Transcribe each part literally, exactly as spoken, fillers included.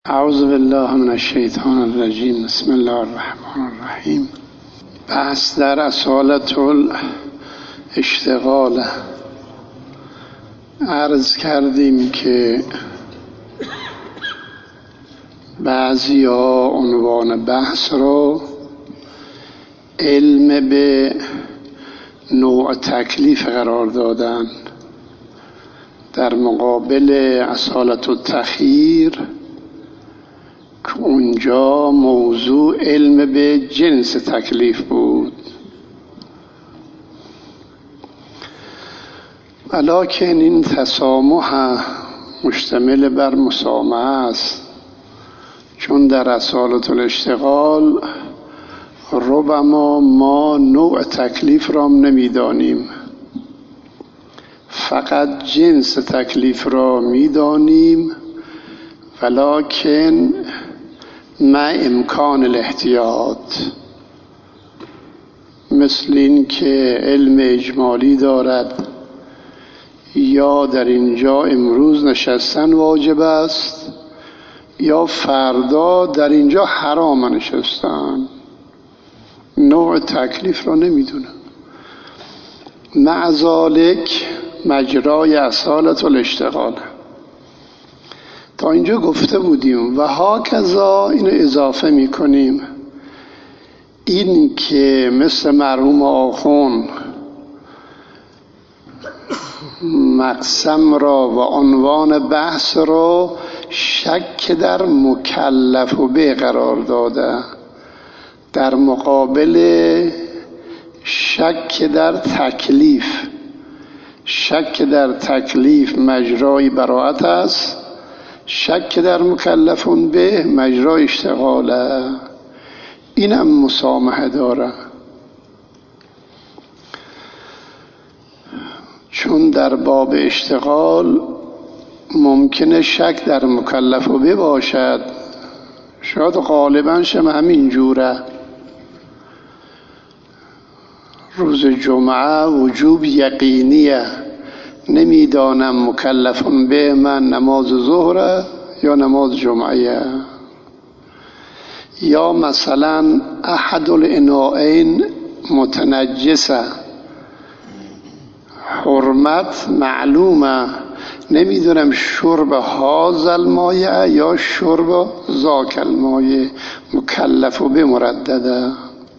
اعوذ بالله من الشیطان الرجیم. بسم الله الرحمن الرحیم. بحث در اصالت الاشتغال. عرض کردیم که بعضی ها عنوان بحث رو علم به نوع تکلیف قرار دادن، در مقابل اصالت التخییر که اونجا موضوع علم به جنس تکلیف بود. ولکن این تسامح مشتمل بر مسامحه است، چون در اصالت الاشتغال ربما ما نوع تکلیف را نمیدانیم، فقط جنس تکلیف را میدانیم، ولکن مع امکان الاحتیاط. مثل این که علم اجمالی دارد یا در اینجا امروز نشستن واجب است یا فردا در اینجا حرام نشستن، نوع تکلیف را نمیدونه. مع ذالک مجرای اصالت الاشتغال. تا اینجا گفته بودیم و هاکذا اینو اضافه میکنیم، این که مثل مرحوم آخون مقسم را و عنوان بحث را شک در مکلف و به قرار داده، در مقابل شک در تکلیف. شک در تکلیف مجرای براءت است، شک در مکلفون به مجرای اشتغاله. اینم مسامحه داره، چون در باب اشتغال ممکنه شک در مکلف و به باشد، شاید غالبا شم همین جوره. روز جمعه وجوب یقینیه، نمیدانم مکلفون به من نماز ظهره یا نماز جمعه. یا مثلا احد الاناءین متنجسه، حرمت معلومه، نمیدونم شرب هذا المایه یا شرب ذاک المایه، مکلف و به مردده.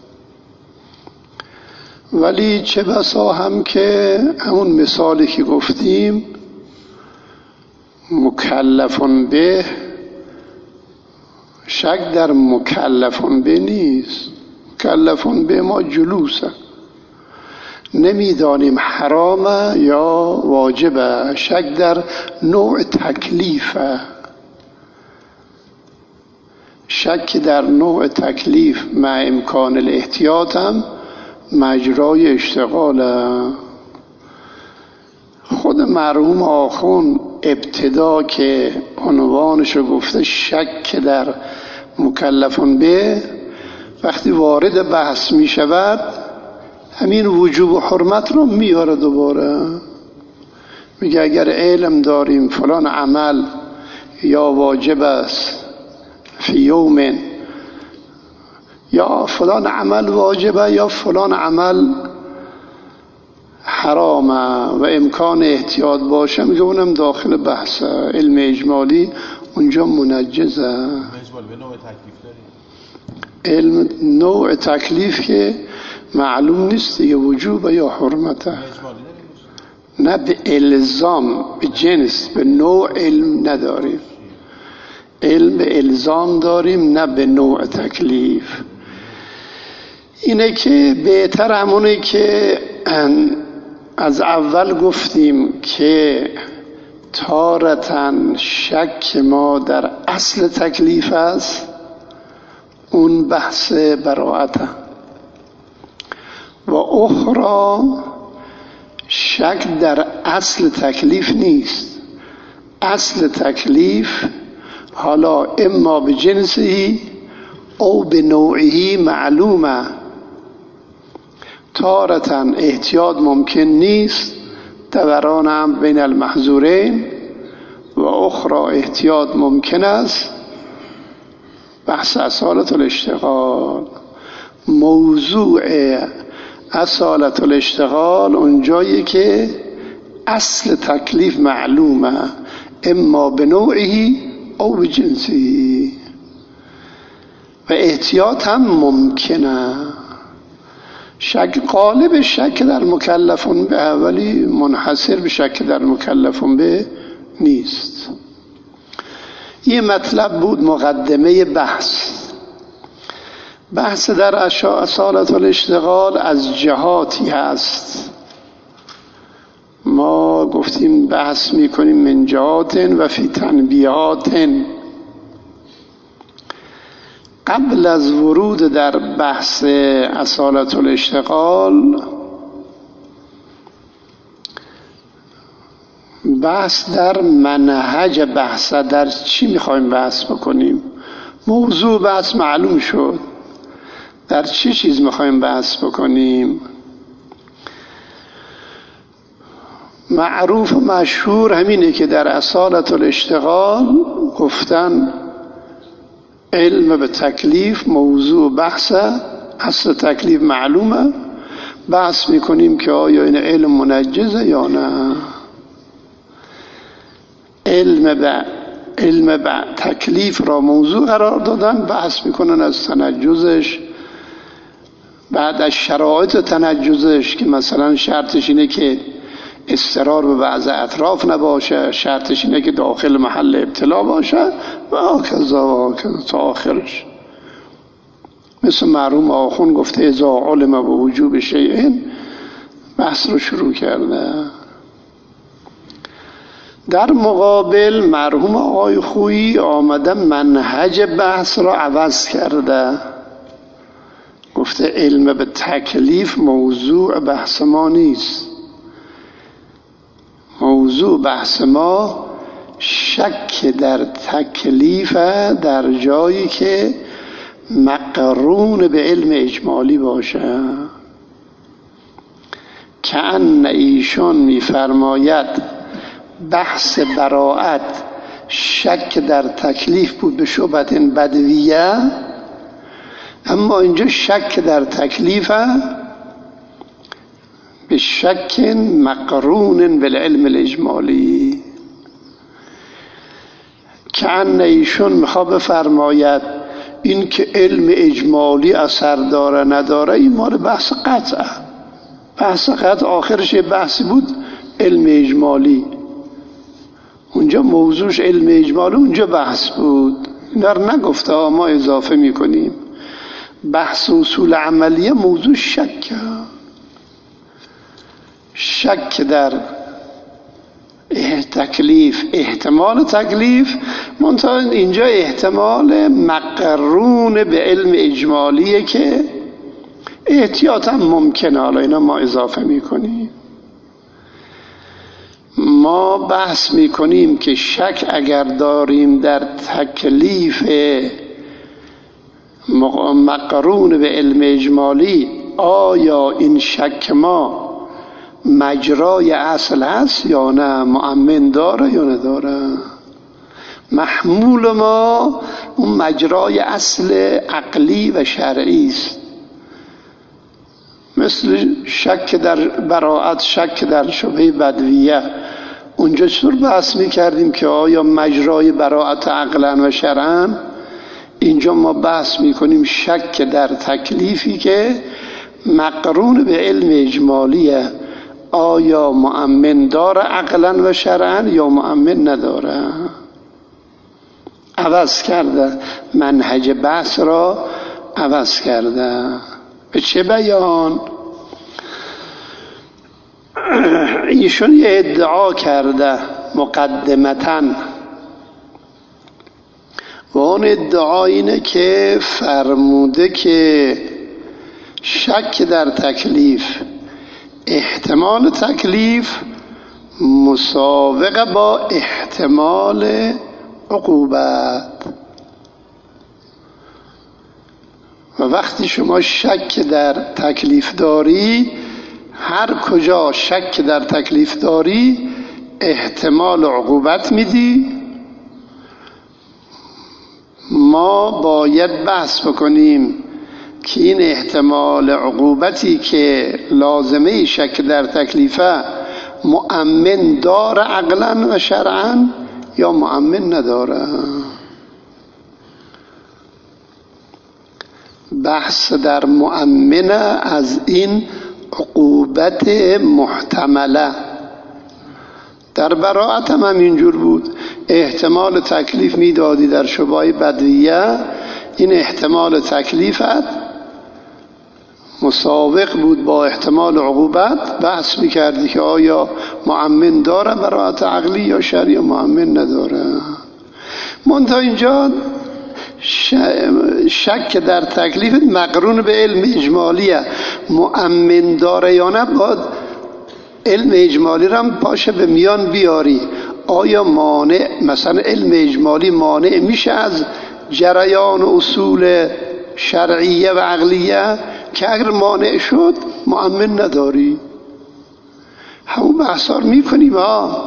ولی چه بسا هم که همون مثالی که گفتیم مکلفون به، شک در مکلفون به نیست. مکلفون به ما جلوسه، نمیدانیم حرامه یا واجبه. شک در نوع تکلیفه، شک در نوع تکلیف مع امکان الاحتیاط هم مجرای اشتغاله. خود مرحوم آخون ابتدا که عنوانشو گفته شک در مکلفون به، وقتی وارد بحث می شود همین وجوب و حرمت رو میاره دوباره. میگه اگر علم داریم فلان عمل یا واجب است فی یوم، یا فلان عمل واجبه یا فلان عمل حرامه و امکان احتیاط باشه، میگه اونم داخل بحثه. علم اجمالی اونجا منجزه. علم نوع تکلیف که معلوم نیست دیگه وجوبه یا حرمته، نه به الزام، به جنس، به نوع علم نداریم. علم به الزام داریم، نه به نوع تکلیف. اینه که بهتر همونه که از اول گفتیم که تارتن شک ما در اصل تکلیف است، اون بحث براءته، و اخرى شک در اصل تکلیف نیست. اصل تکلیف حالا اما به جنسی او به نوعی معلومه. تارتاً احتیاط ممکن نیست، دوران هم بین المحظورین، و اخرى احتیاط ممکن است بحث اصالت الاشتغال. موضوع اصالت الاشتغال اونجایی که اصل تکلیف معلومه، اما به نوعی او به جنسی، و احتیاط هم ممکنه. شک غالب شک در مکلفون به، ولی منحصر به شک در مکلفون به نیست. این مطلب بود مقدمه بحث. بحث در اصالت الاشتغال از جهاتی هست. ما گفتیم بحث میکنیم من جهات و فی تنبیهات. قبل از ورود در بحث اصالت الاشتغال، بحث در منهج بحث، در چی میخوایم بحث بکنیم. موضوع بحث معلوم شد، در چه چیز میخوایم بحث بکنیم. معروف و مشهور همینه که در اصالت الاشتغال گفتن علم به تکلیف موضوع بحثه، اصل تکلیف معلومه، بحث میکنیم که آیا این علم منجزه یا نه. علم به علم به تکلیف را موضوع قرار دادن، بحث میکنن از تنجزش، بعد از شرایط تنجزش که مثلا شرطش اینه که استرار به بعض اطراف نباشه، شرطش اینه که داخل محل ابتلا باشه و آکذا و آکذا تا آخرش. مثل مرحوم آخون گفته اذا علم به وجوب شیئین، بحث رو شروع کرده. در مقابل مرحوم آقای خویی آمده منهج بحث را عوض کرده، گفته علم به تکلیف موضوع بحث ما نیست. موضوع بحث ما شک در تکلیف در جایی که مقرون به علم اجمالی باشه. که ان ایشون میفرماید بحث براءت شک در تکلیف بود به شبهت بدویه، اما اینجا شک در تکلیفه به شک مقرون بالعلم الاجمالی. که ان ایشون میخواد بفرماید این که علم اجمالی اثر داره نداره این مال بحث قطعه. بحث قطع آخرش بحثی بود علم اجمالی، اونجا موضوعش علم اجمالی، اونجا بحث بود. اینا رو نگفته، ما اضافه میکنیم. بحث اصول عملیه موضوع شک، شک در تکلیف، احتمال تکلیف، منتها اینجا احتمال مقرون به علم اجمالیه که احتیاط هم ممکنه. حالا اینا ما اضافه میکنیم. ما بحث میکنیم که شک اگر داریم در تکلیف مقرون به علم اجمالی، آیا این شک ما مجرای اصل هست یا نه، مؤمن داره یا نداره. محمول ما اون مجرای اصل عقلی و شرعی است. مثل شک در براءت، شک در شبهه بدویه، اونجا چطور بحث میکردیم که آیا مجرای براءت عقلا و شرعا، اینجا ما بحث میکنیم شک در تکلیفی که مقرون به علم اجمالیه، آیا مؤمن داره عقلا و شرعا یا مؤمن نداره. عوض کرده، منهج بحث را عوض کرده. به چه بیان؟ ایشون یه ادعا کرده مقدمتاً، و اون ادعا اینه که فرموده که شک در تکلیف، احتمال تکلیف مساوق با احتمال عقوبت. و وقتی شما شک در تکلیف داری، هر کجا شک در تکلیف داری احتمال عقوبت میدی، ما باید بحث بکنیم که این احتمال عقوبتی که لازمه شک در تکلیفه مؤمن داره عقلا و شرعا یا مؤمن نداره. بحث در مؤمنه از این عقوبت محتمله. در براءت هم همینجور بود، احتمال تکلیف میدادی در شبهه بدویه، این احتمال تکلیفت مسابق بود با احتمال عقوبت، بحث میکردی که آیا مؤمن داره براءت عقلی یا شرعی، مؤمن نداره. منتها اینجا شک در تکلیف مقرون به علم اجمالیه، مؤمن داره یا نه باید علم اجمالی را هم پاشه به میان بیاری. آیا مانع، مثلا علم اجمالی مانع میشه از جریان اصول شرعیه و عقلیه که اگر مانع شد مؤمن نداری؟ همون بحثا رو میکنیم. ها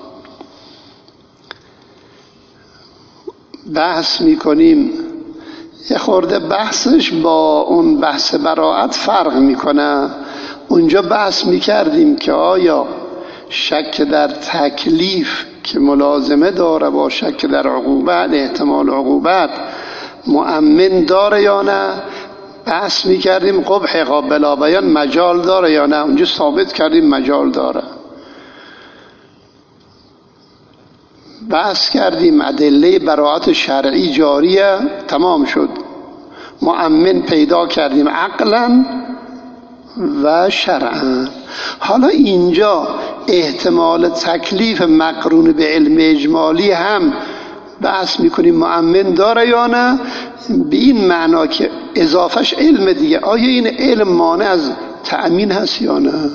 بحث میکنیم، یه خورده بحثش با اون بحث براءت فرق میکنه. اونجا بحث میکردیم که آیا شک در تکلیف که ملازمه داره با شک در عقوبت، احتمال عقوبت، مؤمن داره یا نه. بحث میکردیم قبح قابل بیان مجال داره یا نه. اونجا ثابت کردیم مجال داره. بحث کردیم ادله براءت شرعی جاریه، تمام شد. مؤمن پیدا کردیم عقلا و شرعا. حالا اینجا احتمال تکلیف مقرون به علم اجمالی هم بحث میکنیم مؤمن داره یا نه، به این معنا که اضافهش علم دیگه. آیا این علم مانع از تأمین هست یا نه؟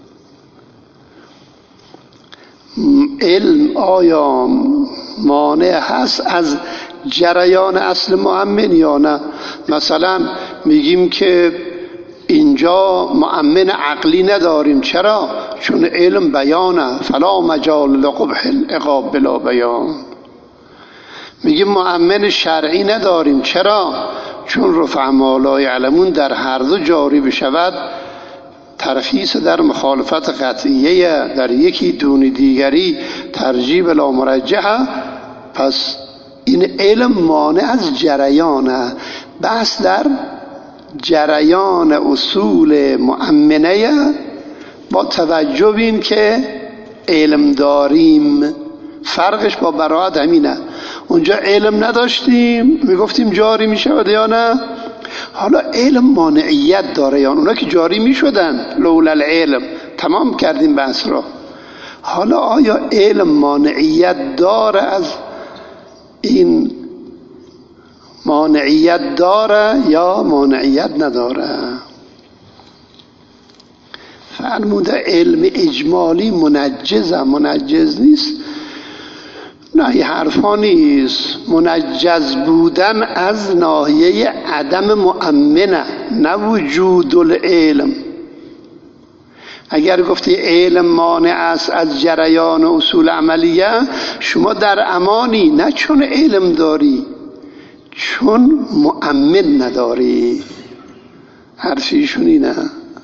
علم آیا مانع هست از جریان اصل مؤمن یا نه؟ مثلا میگیم که اینجا مؤمن عقلی نداریم. چرا؟ چون علم بیانه، فلا مجال لقبح العقاب بلا بیان. میگیم مؤمن شرعی نداریم. چرا؟ چون رفع ما لا یعلمون در هر دو جاری بشود ترخیص در مخالفت قطعیه، در یکی دون دیگری ترجیح لا مرجحه. پس این علم مانع از جریانه. بحث در جریان اصول مؤمنه با توجه این که علم داریم. فرقش با براءت همینه. اونجا علم نداشتیم، میگفتیم جاری میشود یا نه. حالا علم مانعیت داره یا نه. اونا که جاری میشدن لولا العلم، تمام کردیم بحث را. حالا آیا علم مانعیت داره از این، مانعیت داره یا مانعیت نداره؟ فرموده علم اجمالی منجزه، منجز نیست. نه، این حرفا نیست. منجز بودن از ناحیه عدم مؤمنه، نه وجود العلم. اگر گفتی علم مانع است از جریان اصول عملیه، شما در امانی، نه چون علم داری، چون مؤمن نداری. حرف ایشون اینه.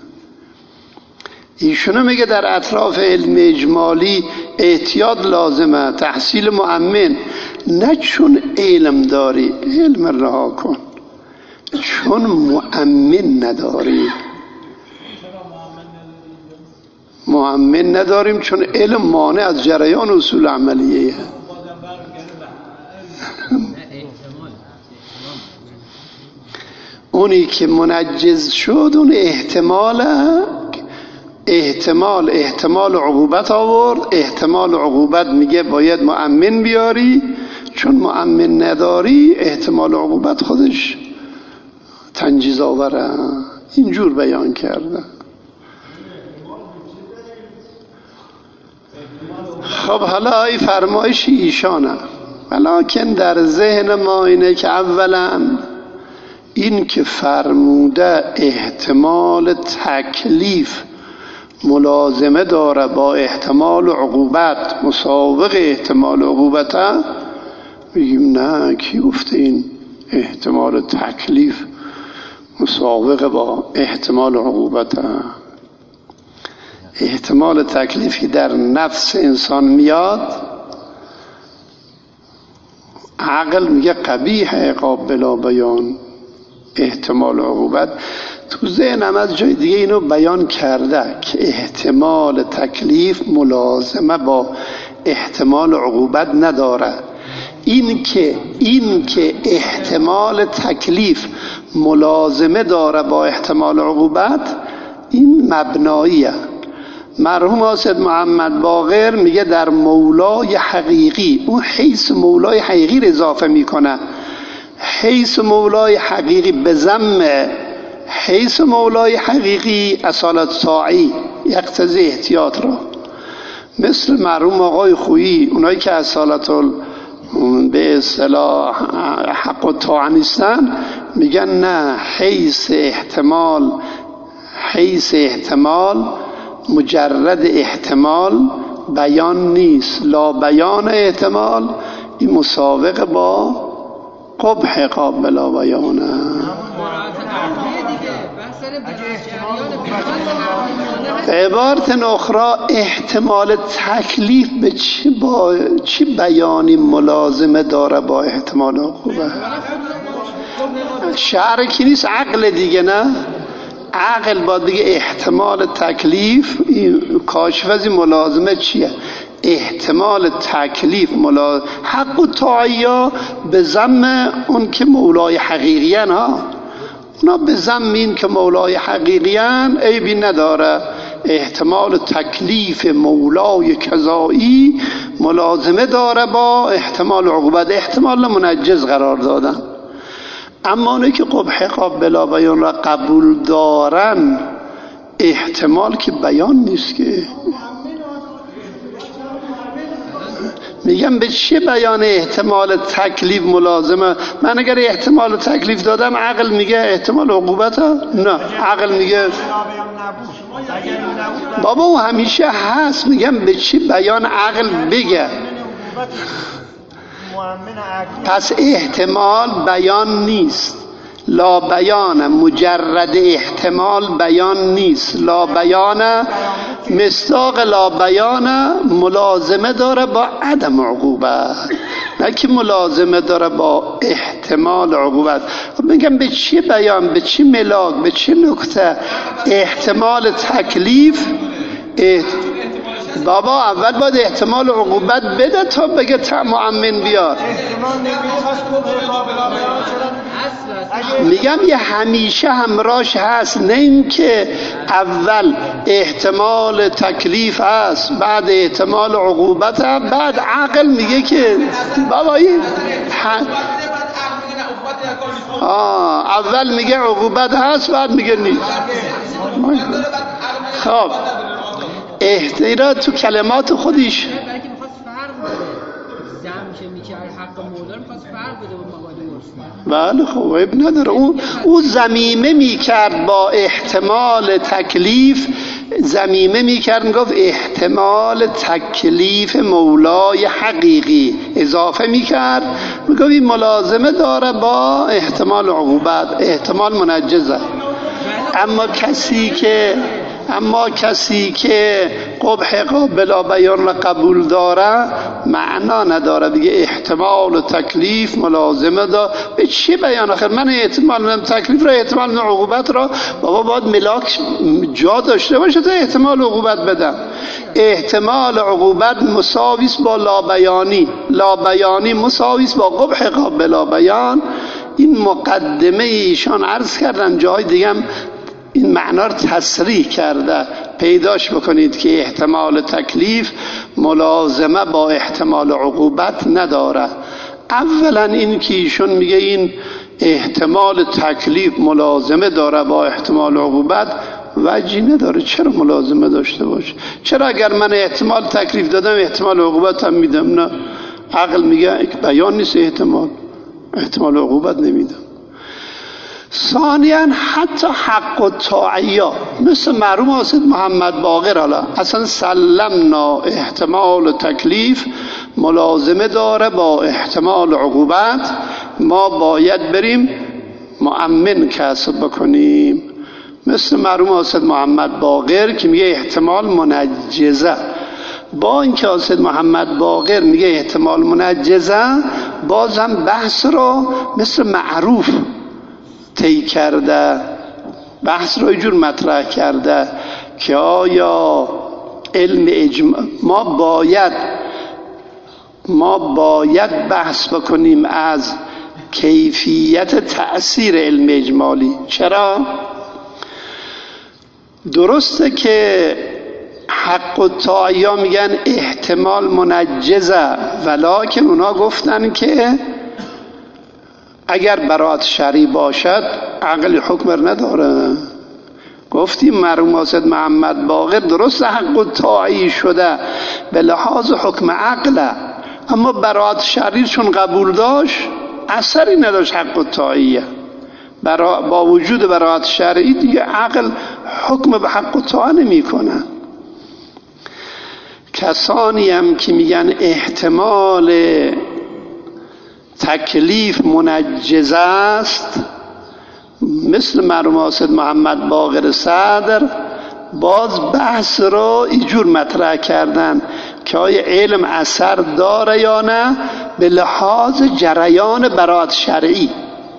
ایشون میگه در اطراف علم اجمالی احتیاط لازمه، تحصیل مؤمن، نه چون علم داری. علم رها کن، چون مؤمن نداری. مؤمن نداریم چون علم مانع از جریان اصول عملیه. اونی که منجز شد اون احتمال احتمال احتمال عقوبت آورد. احتمال عقوبت میگه باید مؤمن بیاری، چون مؤمن نداری احتمال عقوبت خودش تنجیز آوره. اینجور بیان کرده. خب حالا ای فرمایش ایشانه، ولکن در ذهن ما اینه که اولا این که فرموده احتمال تکلیف ملازمه داره با احتمال عقوبت، مسابق احتمال عقوبت، میگیم نه، کی گفته این احتمال تکلیف مسابقه با احتمال عقوبت؟ احتمال تکلیفی در نفس انسان میاد، عقل میگه قبیح عقاب بلا بیان، احتمال عقوبت. تو ذهنم از جای دیگه اینو بیان کرده که احتمال تکلیف ملازمه با احتمال عقوبت نداره. این که این که احتمال تکلیف ملازمه داره با احتمال عقوبت، این مبناییه. مرحوم حاسد محمد باقر میگه در مولای حقیقی، اون حیث مولای حقیقی رو اضافه میکنه. حیث مولای حقیقی به ضم حیث مولای حقیقی اصالت طاعی یقتضی احتیاط را، مثل مرحوم آقای خویی، اونایی که اصالت به اصطلاح حق و طاعه نیستن، میگن نه، حیث احتمال حیث احتمال مجرد احتمال بیان نیست، لا بیان احتمال، این مسابقه با قبح قابل بیانه. به عبارت اخرى احتمال تکلیف به چی با چی بیانی ملازمه داره با احتمال عقوبت؟ شعر کی نیست، عقل دیگه. نه، عقل با دیگه احتمال تکلیف کاشفزی ملازمه چیه؟ احتمال تکلیف ملازمه حق و طاعیه به ضم اون که مولای حقیقیان ها، اونا به ضم این که مولای حقیقیان عیبی نداره. احتمال تکلیف مولای کذایی ملازمه داره با احتمال عقوبت، احتمال منجز قرار دادن. اما اونایی که قبح قابل بیان را قبول دارن، احتمال که بیان نیست که. میگم به چه بیان احتمال تکلیف ملازمه؟ من اگر احتمال تکلیف دادم، عقل میگه احتمال عقوبت ها؟ نه، عقل میگه بابا او همیشه هست. میگم به چه بیان عقل بگه؟ پس احتمال بیان نیست، لا بیان مجرد احتمال بیان نیست، لا بیان مصداق لا بیان ملازمه داره با عدم عقوبت، نه که ملازمه داره با احتمال عقوبت. میگم به چی بیان، به چی ملاک، به چی نکته احتمال تکلیف احت... بابا اول باید احتمال عقوبت بده تا بگه مؤمن بیار. میگم یه همیشه همراهش هست، نه اینکه اول احتمال تکلیف هست بعد احتمال عقوبت هست، بعد عقل میگه که بابا این آه اول میگه عقوبت هست بعد میگه نیست. خب احتیاط تو کلمات خودش بله خب عیب نداره. اون او زمیمه میکرد با احتمال تکلیف، زمیمه میکرد میگفت احتمال تکلیف مولای حقیقی، اضافه میکرد میگفت این ملازمه داره با احتمال عقوبت، احتمال منجزه. اما کسی که اما کسی که قبح قابل بیان را قبول داره معنا نداره، دیگه احتمال و تکلیف ملازمه داره. به چی بیان آخر؟ من احتمال تکلیف را احتمال عقوبت را بابا باید ملاک جا داشته باشه تا احتمال عقوبت بدم. احتمال عقوبت مساویس با لا بیانی، لا بیانی مساویس با قبح قابل بیان. این مقدمه ایشان عرض کردن، جای دیگه هم این معنا رو تصریح کرده، پیداش بکنید که احتمال تکلیف ملازمه با احتمال عقوبت نداره. اولا این که ایشون میگه این احتمال تکلیف ملازمه داره با احتمال عقوبت، وجهی نداره. چرا ملازمه داشته باشه؟ چرا اگر من احتمال تکلیف دادم احتمال عقوبت هم میدم؟ نه، عقل میگه بیان نیست، احتمال احتمال عقوبت نمیدم. ثانیاً حتی حق و طاعیه مثل مرحوم حاسد محمد باقر، حالا اصلا سلمنا احتمال تکلیف ملازمه داره با احتمال عقوبت، ما باید بریم مؤمن کسب بکنیم. مثل مرحوم حاسد محمد باقر که میگه احتمال منجزه، با اینکه حاسد محمد باقر میگه احتمال منجزه، باز هم بحث رو مثل معروف طی کرده، بحث رو اینجور مطرح کرده که آیا علم اجماع ما باید ما باید بحث بکنیم از کیفیت تأثیر علم اجمالی. چرا؟ درسته که حق الطاعیه میگن احتمال منجزه، ولکن اونا گفتن که اگر براءت شرعی باشد عقل حکم نداره. گفتیم مرحوم حاسد محمد باقر درست حق الطاعی شده به لحاظ حکم عقله، اما براءت شرعی چون قبول داشت اثری نداشت حق الطاعیه. با وجود براءت شرعی دیگه عقل حکم به حق الطاعه نمی کنه. کسانی هم که میگن احتمال تکلیف منجزه است، مثل مرحوم حاسد محمد باقر صدر، باز بحث رو اینجور مطرح کردن که آیا علم اثر داره یا نه به لحاظ جریان براءت شرعی.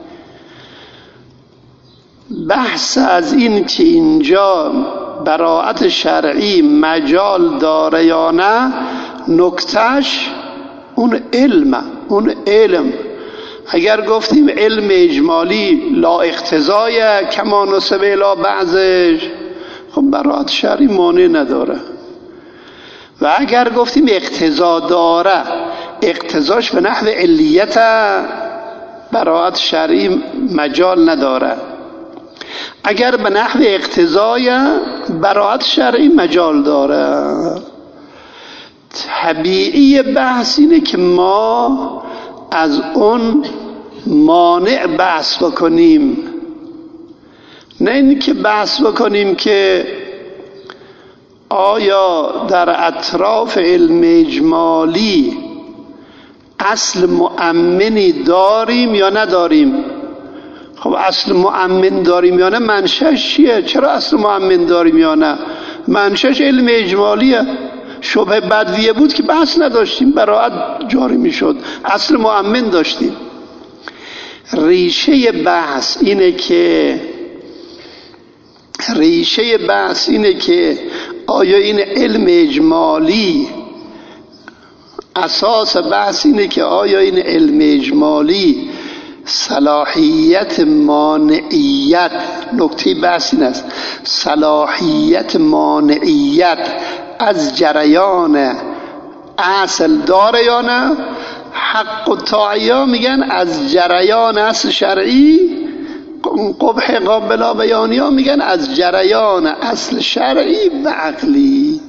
بحث از این که اینجا براءت شرعی مجال داره یا نه، نکتهش اون علم اون علم اگر گفتیم علم اجمالی لا اقتضای کما نسب الی بعضش، خب براءت شرعی مانع نداره. و اگر گفتیم اقتضا داره، اقتضاش به نحو علیت، براءت شرعی مجال نداره. اگر به نحو اقتضای، براءت شرعی مجال داره. طبیعی بحث اینه که ما از اون مانع بحث بکنیم، نه این که بحث بکنیم که آیا در اطراف علم اجمالی اصل مؤمنی داریم یا نداریم. خب اصل مؤمن داریم یا نه منشأش چیه؟ چرا اصل مؤمن داریم یا نه؟ منشأش علم اجمالیه. شبه بدویه بود که بحث نداشتیم، براءت جاری میشد، اصل مؤمن داشتیم. ریشه بحث اینه که ریشه بحث اینه که آیا این علم اجمالی، اساس بحث اینه که آیا این علم اجمالی صلاحیت مانعیت، نکته بحث این است، صلاحیت مانعیت از جریان اصل داره یا نه. حق الطاعیه میگن از جریان اصل شرعی، قبح قابلا بیانی ها میگن از جریان اصل شرعی و عقلی.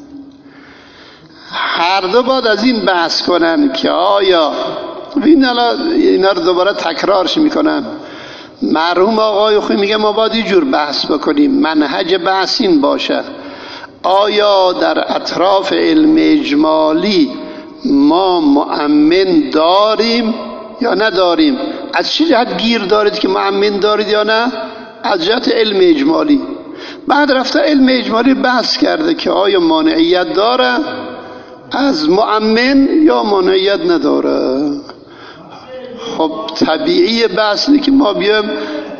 هر دو باید از این بحث کنن که آیا اینا رو دوباره تکرارش میکنن. مرحوم آقای خوی میگه ما باید اینجور بحث بکنیم، منهج بحث این باشه آیا در اطراف علم اجمالی ما مؤمن داریم یا نداریم. از چه جهت گیر دارید که مؤمن دارید یا نه؟ از جهت علم اجمالی. بعد رفته علم اجمالی بحث کرده که آیا مانعیت داره از مؤمن یا مانعیت نداره. خب طبیعی بحث اینه که ما بیایم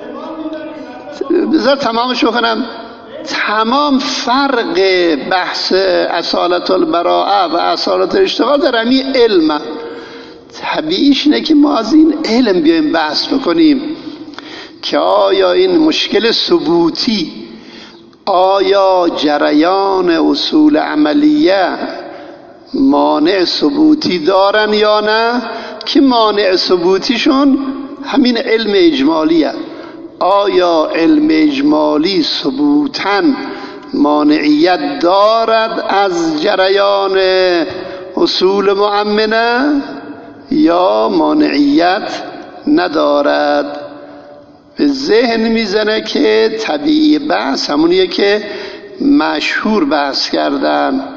بذار تمامش بکنم. تمام فرق بحث اصالت البراءه و اصالت الاشتغال در همین علم. طبیعیش اینه که ما از این علم بیایم بحث بکنیم که آیا این مشکل ثبوتی، آیا جریان اصول عملیه مانع ثبوتی دارن یا نه، که مانع ثبوتیشون همین علم اجمالیه. آیا علم اجمالی ثبوتاً مانعیت دارد از جریان اصول مؤمنه یا مانعیت ندارد؟ به ذهن میزنه که طبیعی بحث همونیه که مشهور بحث کردن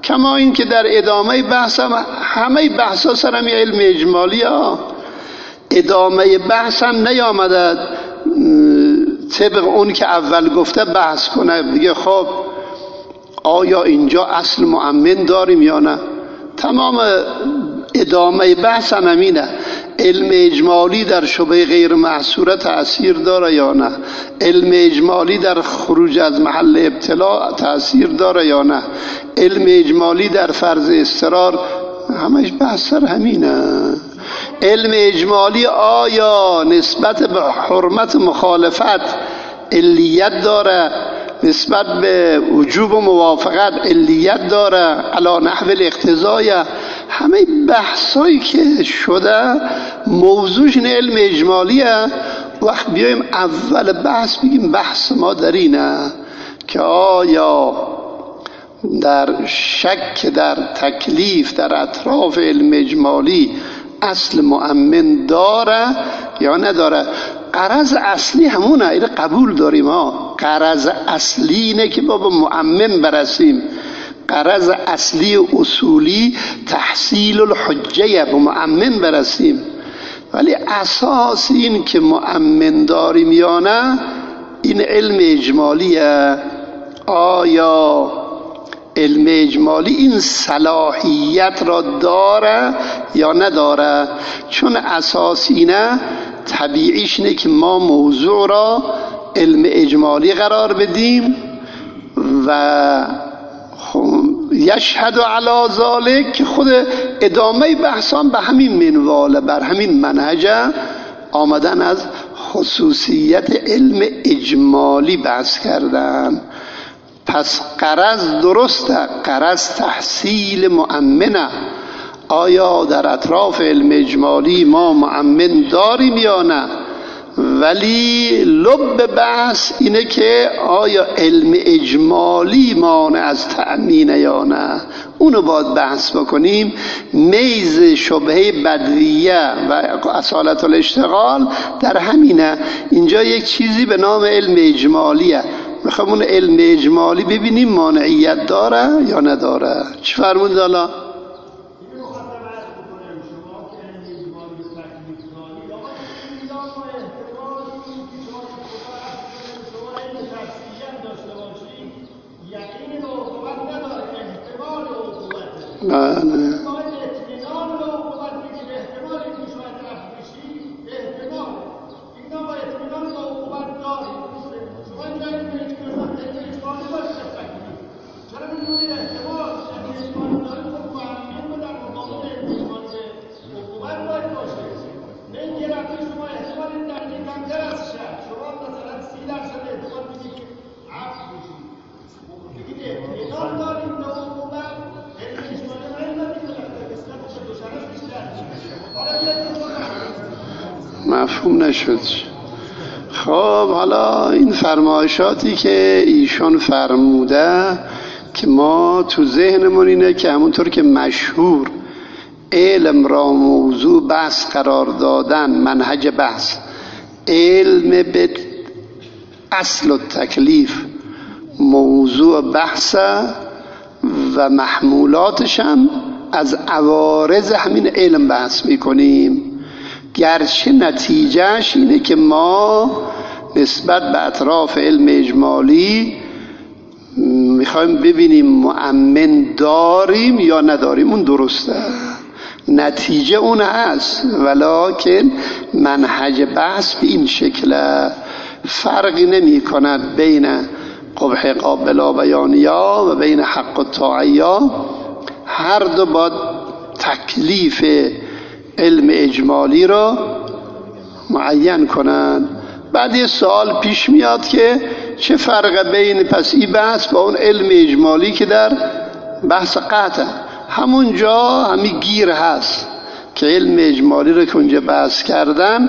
کما این که در ادامه بحث هم همه بحث ها سر همین علم اجمالی ها، ادامه بحث هم نیامده طبق اون که اول گفته بحث کنه بگه خب آیا اینجا اصل مؤمن داریم یا نه. تمام ادامه بحث هم همینه، علم اجمالی در شبه غیر محصوره تأثیر داره یا نه، علم اجمالی در خروج از محل ابتلا تأثیر داره یا نه، علم اجمالی در فرض استقرار، همش بحث سر همینه. علم اجمالی آیا نسبت به حرمت مخالفت علیت داره، نسبت به وجوب و موافقت علیت داره، علی نحو الاقتضای، همه بحثایی که شده موضوعش این علم اجمالیه. وقت بیایم اول بحث بگیم بحث ما در اینه که آیا در شک در تکلیف در اطراف علم اجمالی اصل مؤمن داره یا نداره. غرض اصلی همونه، اینه قبول داریم ها. غرض اصلی اینه که با مؤمن برسیم، غرض اصلی اصولی تحصیل الحجه، با مؤمن برسیم. ولی اساس این که مؤمن داریم یا نه این علم اجمالیه. آیا علم اجمالی این صلاحیت را داره یا نداره؟ چون اساس اینه، طبیعیش اینه که ما موضوع را علم اجمالی قرار بدیم و یشهد علی ذالک، که خود ادامه بحثان به همین منواله، بر همین منهجه آمدن از خصوصیت علم اجمالی بحث کردن. پس غرض درسته، غرض تحصیل مؤمنه. آیا در اطراف علم اجمالی ما مؤمن داریم یا نه؟ ولی لب بحث اینه که آیا علم اجمالی مانع از تأمینه یا نه. اونو باید بحث بکنیم. میز شبهه بدویه و اصالت الاشتغال در همینه. اینجا یک چیزی به نام علم اجمالیه، میخوام اون علم اجمالی ببینیم مانعیت داره یا نداره. چی فرمود حالا؟ بله. مفهوم نشد. خب حالا این فرمایشاتی که ایشون فرموده که ما تو ذهنمون اینه که همونطور که مشهور علم را موضوع بحث قرار دادن، منهج بحث، علم به اصل و تکلیف موضوع بحث و محمولاتش هم از عوارض همین علم بحث میکنیم. گرچه نتیجهش اینه که ما نسبت به اطراف علم اجمالی میخوایم ببینیم مؤمن داریم یا نداریم. اون درسته، نتیجه اون هست، ولکن منهج بحث به این شکل فرقی نمی کند بین قبح قابلا بیانیا و بین حق و طاعیا. هر دو با تکلیف علم اجمالی را معین کنند. بعد یه سوال پیش میاد که چه فرق بین پس این بحث با اون علم اجمالی که در بحث قطع همونجا همی گیر هست که علم اجمالی رو که اونجا بحث کردن،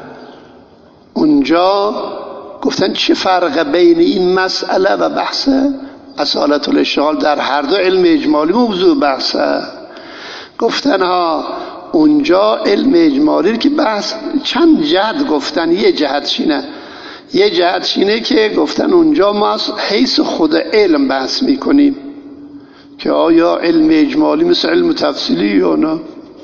اونجا گفتن چه فرق بین این مسئله و بحث اصالت الاشتغال. در هر دو علم اجمالی موضوع بحثه. گفتن ها اونجا علم اجمالی که بحث چند جهت گفتن. یه جهت شینه یه جهت شینه که گفتن اونجا ما از حیث خود علم بحث میکنیم که آیا علم اجمالی مثل علم تفصیلی یا نه.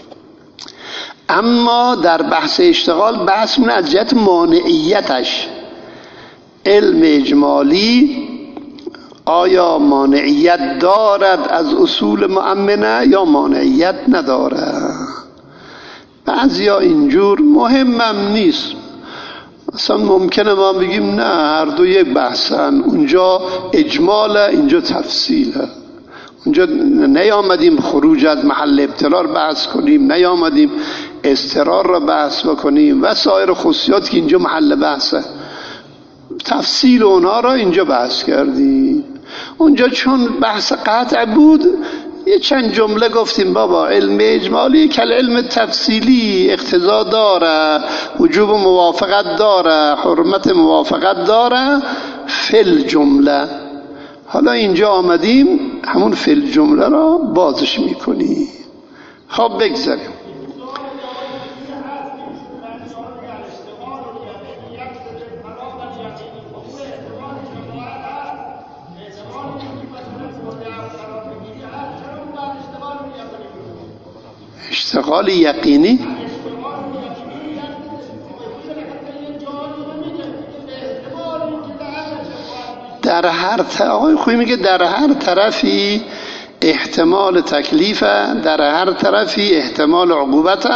اما در بحث اشتغال بحث من از جهت مانعیتش، علم اجمالی آیا مانعیت دارد از اصول مؤمنه یا مانعیت ندارد. بعضیا اینجور مهمم نیست، اصلا ممکنه ما بگیم نه هر دو یک بحثن، اونجا اجماله اینجا تفصیله، اونجا نیامدیم خروج از محل ابتلا رو بحث کنیم، نیامدیم اضطرار رو بحث بکنیم و سایر خصوصیات که اینجا محل بحثه، تفصیل اونها رو اینجا بحث کردیم. اونجا چون بحث قطع بود یه چند جمله گفتیم بابا علم اجمالی کل علم تفصیلی اقتضا داره، وجوب موافقت داره، حرمت موافقت داره فل جمله. حالا اینجا آمدیم همون فل جمله را بازش میکنیم. خب بگذاریم. اشتغال یقینی در هر طرف، آقای خویی میگه در هر طرفی احتمال تکلیف، در هر طرفی احتمال عقوبت،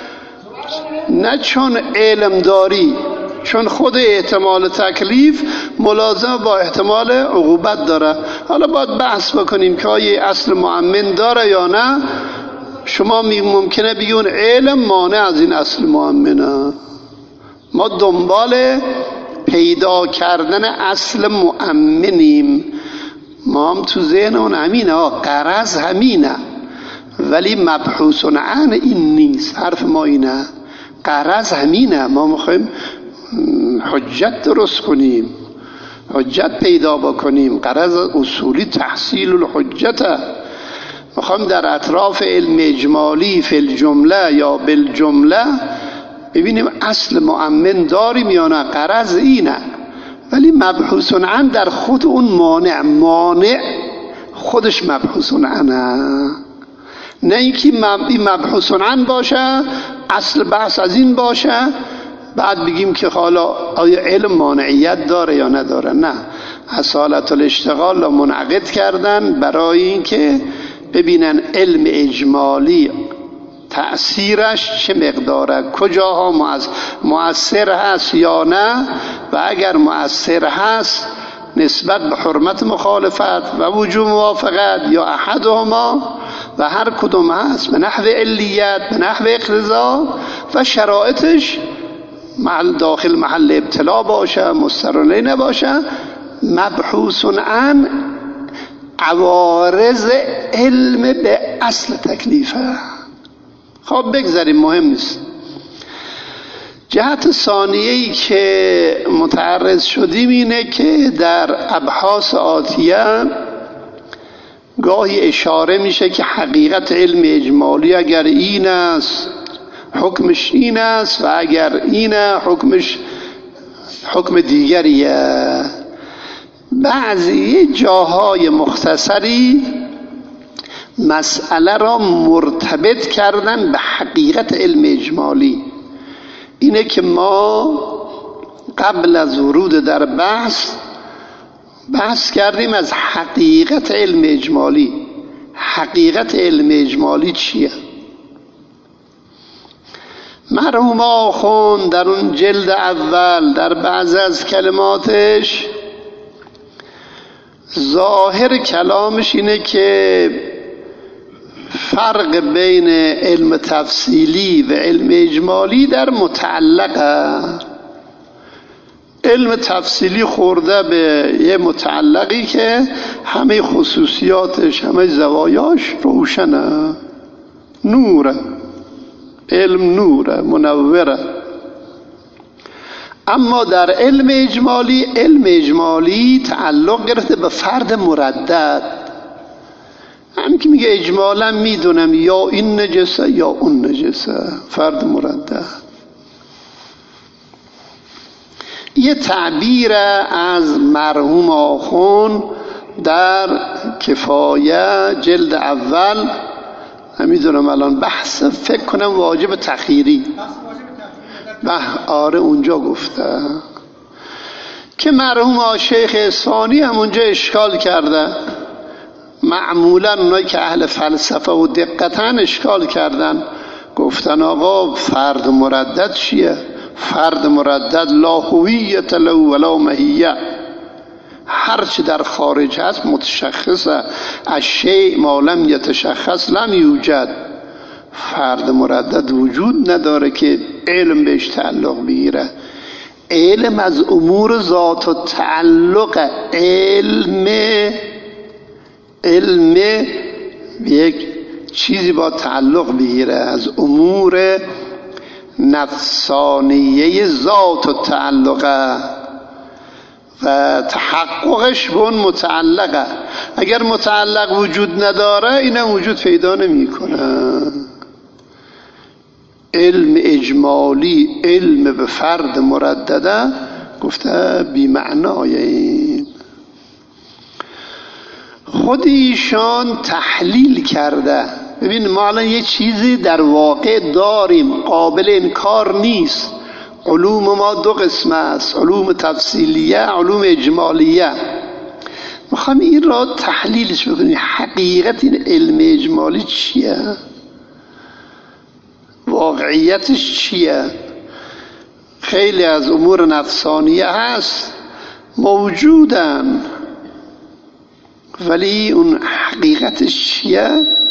نه چون علم داری، چون خود احتمال تکلیف ملازم با احتمال عقوبت داره. حالا باید بحث بکنیم که آیا اصل مؤمن داره یا نه. شما ممکنه بگی اون علم مانع از این اصل مؤمنه. ما دنبال پیدا کردن اصل مؤمنیم، ما هم تو ذهن اون همینه، غرض همینه، ولی مبحوث عن این نیست. حرف ما اینه، غرض همینه، ما میخوایم حجت درست کنیم، حجت پیدا بکنیم. غرض اصولی تحصیل الحجته. میخوایم در اطراف علم اجمالی فی الجمله یا بالجمله ببینیم اصل مؤمن داریم یا نه. غرض اینه، ولی مبحوث عن در خود اون مانع، مانع خودش مبحوث عنه، نه اینکه مبحوث عن باشه اصل بحث از این باشه بعد بگیم که حالا آیا علم مانعیت داره یا نداره. نه، اصالت الاشتغال را منعقد کردن برای اینکه ببینن علم اجمالی تأثیرش چه مقداره، کجاها مؤثر هست یا نه، و اگر مؤثر هست نسبت به حرمت مخالفت و وجوب موافقت یا احدهما، و هر کدوم هست به نحو علیت، به نحو اقتضا و شرایطش محل داخل محل ابتلا باشه، مسترلی نباشه، مبحوث عن عوارض علم به اصل تکلیفه. خب بگذاریم، مهم نیست. جهت ثانیه‌ای که متعرض شدیم اینه که در ابحاث آتیه گاهی اشاره میشه که حقیقت علم اجمالی اگر این است حکمش این است و اگر اینه حکمش حکم دیگریه. بعضی جاهای مختصری مسئله را مرتبط کردن به حقیقت علم اجمالی. اینه که ما قبل از ورود در بحث بحث کردیم از حقیقت علم اجمالی. حقیقت علم اجمالی چیه؟ مرحوم آخوند در اون جلد اول در بعض از کلماتش ظاهر کلامش اینه که فرق بین علم تفصیلی و علم اجمالی در متعلقه. علم تفصیلی خورده به یه متعلقی که همه خصوصیاتش، همه زوایاش روشنه، نوره، علم نوره، منوره. اما در علم اجمالی، علم اجمالی تعلق گرفته به فرد مردد. همین که میگه اجمالا میدونم یا این نجسه یا اون نجسه، فرد مردد. یه تعبیر از مرحوم آخوند در کفایه جلد اول، نمیدونم الان بحث فکر کنم واجب تخییری، آره اونجا گفته که مرحوم شیخ اصفهانی هم اونجا اشکال کرده. معمولا اونایی که اهل فلسفه و دقتن اشکال کردن، گفتن آقا فرد مردد چیه؟ فرد مردد لا هویت له ولا ماهیه، هرچی در خارج هست متشخصه، الشیء ما لم یتشخص لم یوجد. فرد مردد وجود نداره که علم بهش تعلق بگیره. علم از امور ذات و تعلق، علم علم یک چیزی با تعلق بگیره، از امور نفسانیه ذات و تعلقه و تحققش به اون متعلقه. اگر متعلق وجود نداره اینم وجود پیدا نمی کنه. علم اجمالی، علم به فرد مردده، گفته بی معنای. این خود ایشان تحلیل کرده. ببین ما الان یه چیزی در واقع داریم قابل انکار نیست. علوم ما دو قسم است، علوم تفصیلیه، علوم اجمالیه. میخوام این را تحلیلش بکنیم، حقیقت این علم اجمالی چیه، واقعیتش چیه. خیلی از امور نفسانیه هست موجودن، ولی اون حقیقتش چیه؟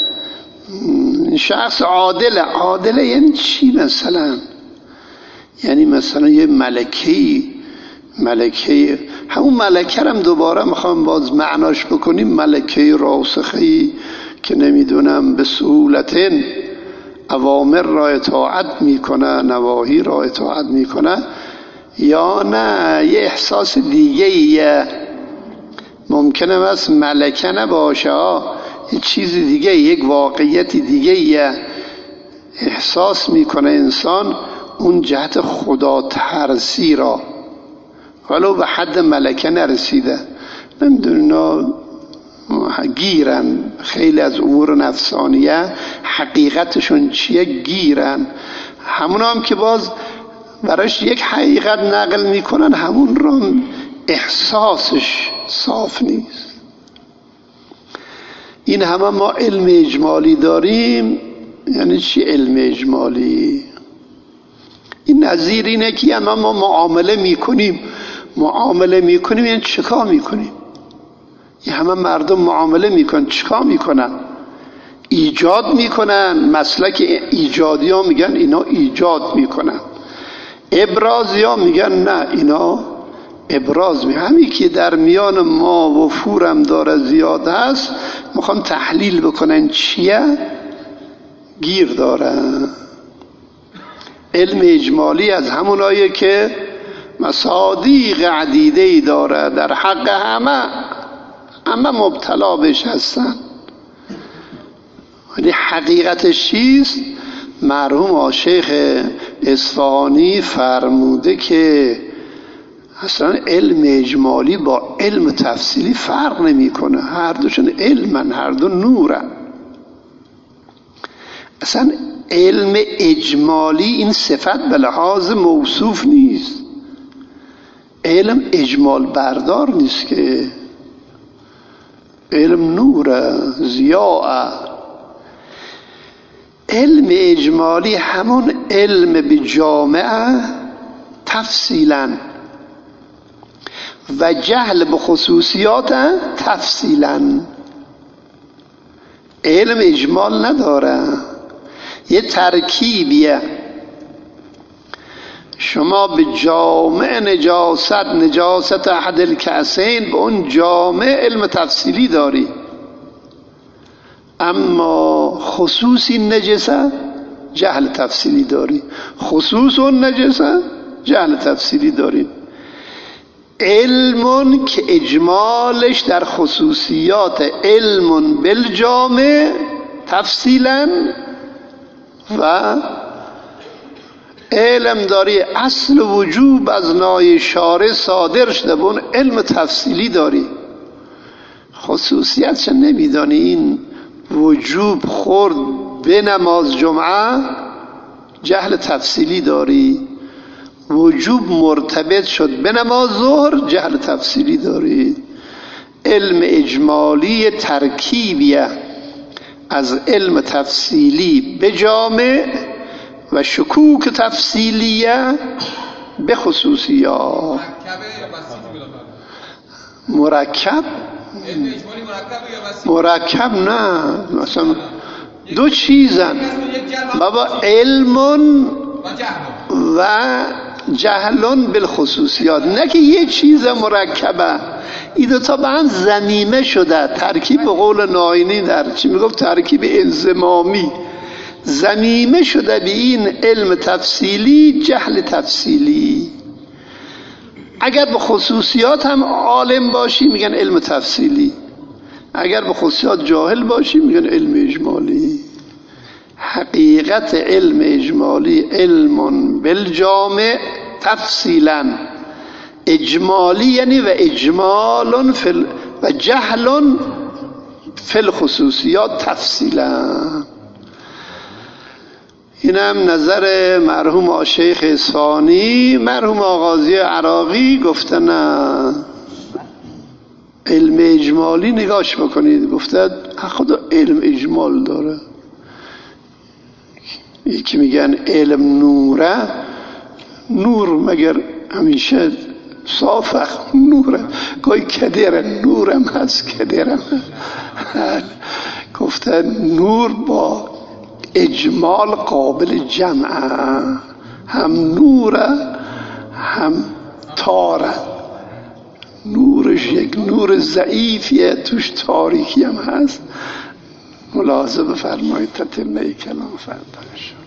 شخص عادله. عادله یعنی چی مثلا؟ یعنی مثلا یه ملکی ملکی همون ملکه هم دوباره میخوام باز معناش بکنیم، ملکه راسخی که نمیدونم به سهولتن اوامر را اطاعت میکنه، نواهی را اطاعت میکنه، یا نه یه احساس دیگه ایه. ممکنه بس ملکه نباشه، یه چیز دیگه، یک واقعیت دیگه ایه. احساس میکنه انسان اون جهت خدا ترسی را، ولو به حد ملکه نرسیده. نمیدونه گیرن خیلی از امور نفسانیه، حقیقتشون چیه گیرن. همون هم که باز براش یک حقیقت نقل میکنن، همون رو احساسش صاف نیست. این همه ما علم اجمالی داریم. یعنی چی علم اجمالی؟ این نظیر اینه که همه ما معامله میکنیم. معامله میکنیم یعنی چیکار میکنیم؟ این همه مردم معامله میکنن، چیکار میکنن؟ ایجاد میکنن. مسلک ایجادی ها میگن اینا ایجاد میکنن، ابرازی ها میگن نه اینا ابراز میکنن. همین که در میان ما وفورم داره زیاد هست، میخوان تحلیل بکنن چیه، گیر داره. علم اجمالی از همون آیه که مصادیق عدیده‌ای داره، در حق همه همه مبتلا بهش هستن. ولی حقیقتش چیست؟ مرحوم شیخ اصفهانی فرموده که اصلا علم اجمالی با علم تفصیلی فرق نمیکنه، هر دوشون علمن، هر دو نورن. اصلا علم اجمالی این صفت به لحاظ موصوف نیست. علم اجمال بردار نیست که، علم نوره، ضیاء. علم اجمالی همون علم به جامعه تفصیلا و جهل به خصوصیات تفصیلا. علم اجمال نداره، یه ترکیبیه. شما به جامع نجاست، نجاست احد الکأسین، به اون جامع علم تفصیلی داری، اما خصوصی نجسه جهل تفصیلی داری. خصوص اون نجسه جهل تفصیلی داری. علم که اجمالش در خصوصیات، علم بالجامع تفصیلا، و علم داری اصل وجوب از نای شارع صادر شده، به اون علم تفصیلی داری. خصوصیتش نمیدانی این وجوب خورد به نماز جمعه جهل تفصیلی داری، وجوب مرتبط شد به نماز ظهر جهل تفصیلی داری. علم اجمالی ترکیبیه از علم تفصیلی به جامع و شکوک تفصیلیه به خصوصیات. مرکب مرکب نه، مثلا دو چیزن بابا، علم و جهلون بالخصوصیات، نه که یه چیز مرکبه. این دو تا به هم ضمیمه شده، ترکیب به قول ناینی در چی میگفت ترکیب انضمامی، ضمیمه شده به این علم تفصیلی جهل تفصیلی. اگر به خصوصیات هم عالم باشی میگن علم تفصیلی، اگر به خصوصیات جاهل باشی میگن علم اجمالی. حقیقت علم اجمالی علم بالجامع تفصیلا، اجمالی یعنی و اجمال فل و جهل فی الخصوصیات تفصیلا. اینم نظر مرحوم شیخ اصفهانی. مرحوم آغازی عراقی گفتن نه، علم اجمالی نگاش بکنید، گفتن خدا علم اجمال داره. یکی میگن علم نوره، نور مگر همیشه صافه نوره، گاهی کدره نورم هست کدرم. گفتن نور با اجمال قابل جمعه، هم نوره هم تاره. نورش یک نور ضعیفیه، توش تاریکی هم هست. ملاحظه بفرمایید تا تمه کلام فردا.